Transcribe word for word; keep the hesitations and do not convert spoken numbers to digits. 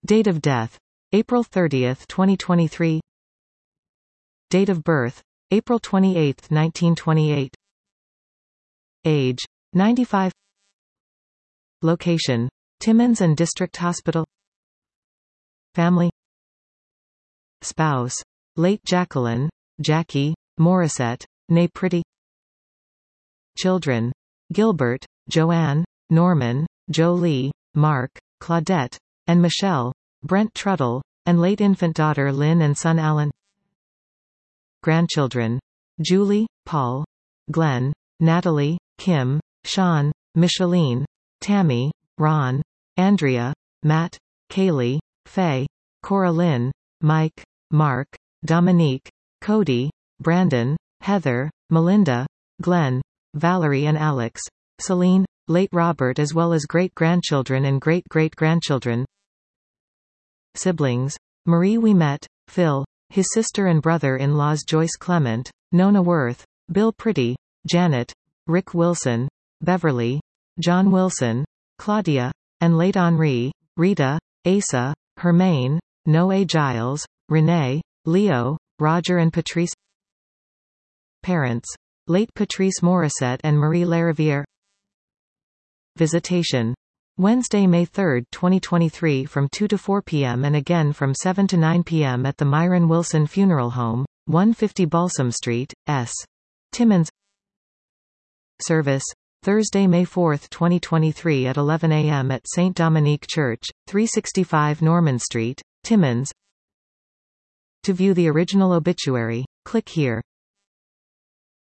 Date of death: April thirtieth, twenty twenty-three. Date of birth: April twenty-eighth, nineteen twenty-eight. Age: ninety-five. Location: Timmins and District Hospital. Family. Spouse: late Jacqueline, Jackie, Morissette, née Pretty. Children: Gilbert, Joanne, Norman, Jolie, Mark, Claudette, and Michelle, Brent Truttle, and late infant daughter Lynn and son Alan. Grandchildren: Julie, Paul, Glenn, Natalie, Kim, Sean, Micheline, Tammy, Ron, Andrea, Matt, Kaylee, Faye, Cora Lynn, Mike, Mark, Dominique, Cody, Brandon, Heather, Melinda, Glenn, Valerie and Alex, Celine, late Robert, as well as great-grandchildren and great-great-grandchildren. Siblings: Marie Ouimet, Phil, his sister and brother-in-laws Joyce Clement, Nona Worth, Bill Pretty, Janet, Rick Wilson, Beverly, John Wilson, Claudia, and late Henri, Rita, Asa, Hermaine, Noe Giles, Renee, Leo, Roger and Patrice. Parents: late Patrice Morissette and Marie Lariviere. Visitation: Wednesday, May third, twenty twenty-three from two to four p m and again from seven to nine p m at the Myron Wilson Funeral Home, one fifty Balsam Street, S. Timmins. Service: Thursday, May fourth, twenty twenty-three at eleven a m at Saint Dominique Church, three sixty-five Norman Street, Timmins. To view the original obituary, click here.